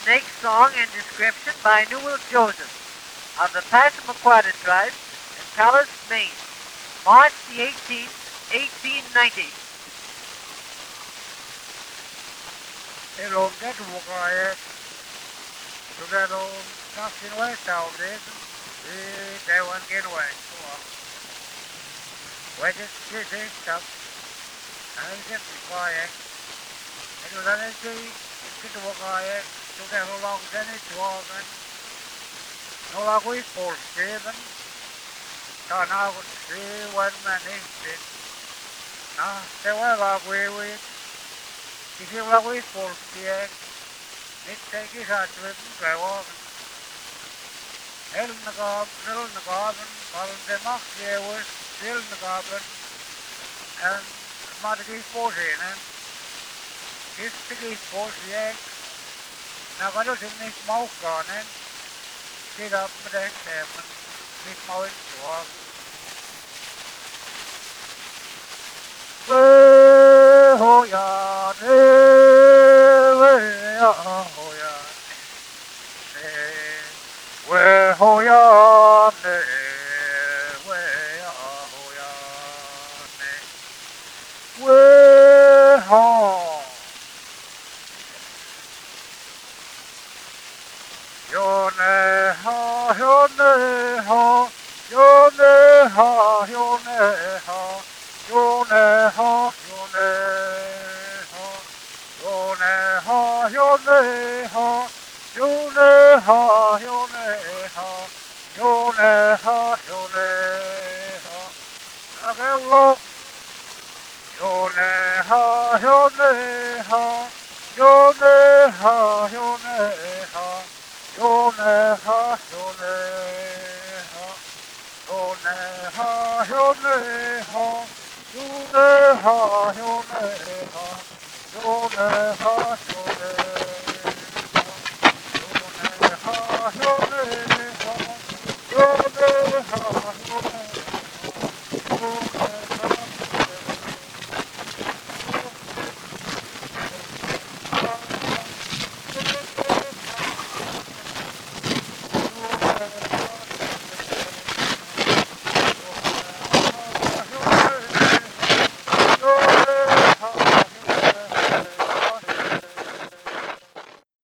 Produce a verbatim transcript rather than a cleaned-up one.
Next song and description by Newell Joseph of the Passamaquoddy tribe in Palos, Maine, March the eighteenth, eighteen ninety. Elon get walker to get on nothing west out there. They won't get away. Where just this is stuff. I get the quiet. I do that as the get the walker to get along then it's walking. No like we for seven. Turn out see one man is. Now, they were like we with. If you like we for seven. It take his heart to it and go walking. Hell in the garden, drill in the garden, calling them off here was still in the garden, and might have fourteen, and it's the geese forty-eight. Now, I don't think this mouth gone in, sit up with that seven, this mouth is walk. Oh, yeah, oh, yeah. Where ho ya ne, where ho ya ne, where ho. Yo ne ha, yo ne ha, yo ne ha, yo ne ha, yo ne ha, yo ne ha, yo ne ha, yo ne ha. Yo ne ha, yo ne ha, yo ne ha, yo ne ha. Hello. Yo ne ha, yo ne ha, yo ne ha, yo ne ha, yo ne ha, yo ne ha, yo ne ha, yo ne ha, yo ne ha, yo